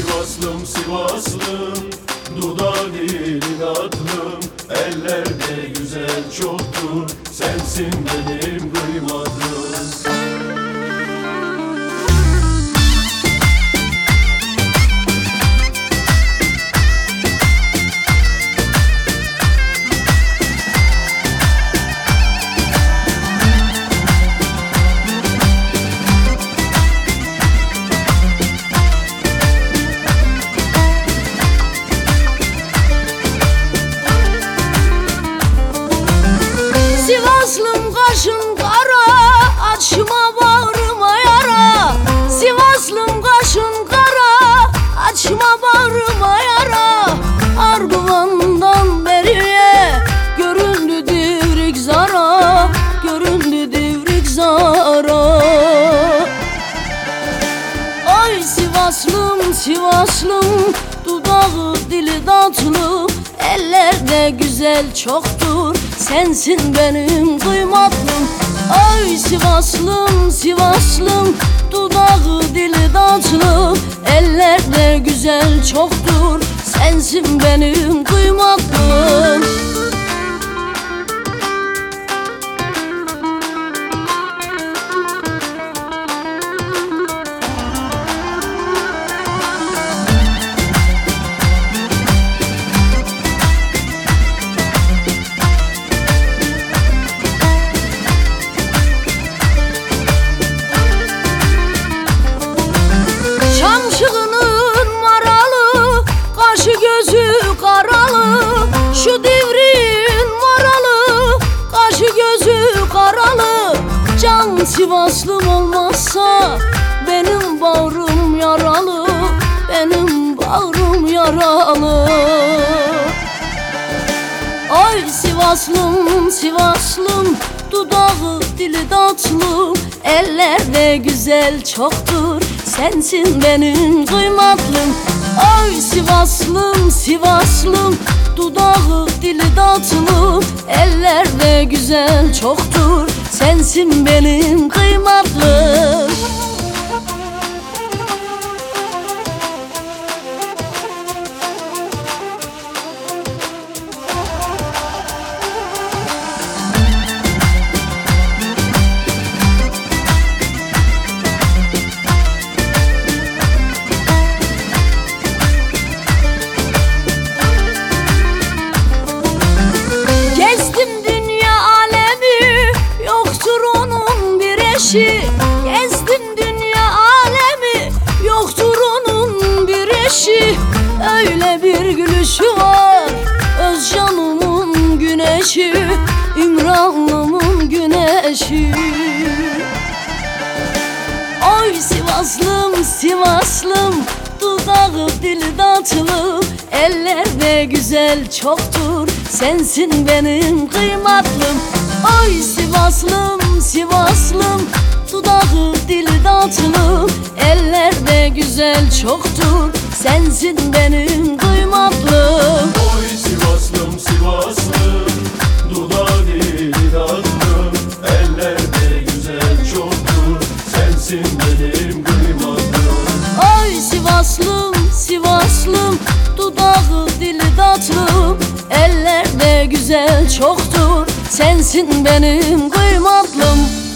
Sivaslım Sivaslım, dudağı dili tatlım, ellerde güzel çoktur, sensin benim kıymatlım. Sivaslım kaşın kara, açma bağrıma yara. Sivaslım kaşın kara, açma bağrıma yara. Arguvandan beriye göründü divrik zara, göründü divrik zara. Ay Sivaslım Sivaslım, dudağı dili tatlı, ellerde güzel çoktur, sensin benim kıymatlım. Ay Sivaslım Sivaslım, dudağı dili tatlı, ellerde güzel çoktur, sensin benim kıymatlım. Şamşığının maralı, kaşı gözü karalı. Şu divrin maralı, kaşı gözü karalı. Can Sivaslım olmazsa benim bağrım yaralı, benim bağrım yaralı. Ay Sivaslım Sivaslım, dudağı dili tatlı, ellerde güzel çoktur, sensin benim kıymatlım. Ay Sivaslım Sivaslım, dudağı dili tatlı, ellerde güzel çoktur, sensin benim kıymatlım. Gezdim dünya alemi, yoktur onun bir eşi. Öyle bir gülüşü var, öz canımın güneşi, İmranlımın güneşi. Oy Sivaslım Sivaslım, dudağı dili tatlı, ellerde güzel çoktur, sensin benim kıymatlım. Oy Sivaslım Sivaslım, dudağı dili tatlı, ellerde güzel çoktur, sensin benim kıymatlım. Oy Sivaslım Sivaslım, dudağı dili tatlım, ellerde güzel çoktur, sensin benim kıymatlım. Oy Sivaslım Sivaslım, dudağı dili tatlı, ellerde güzel çoktur, sensin benim kıymatlım.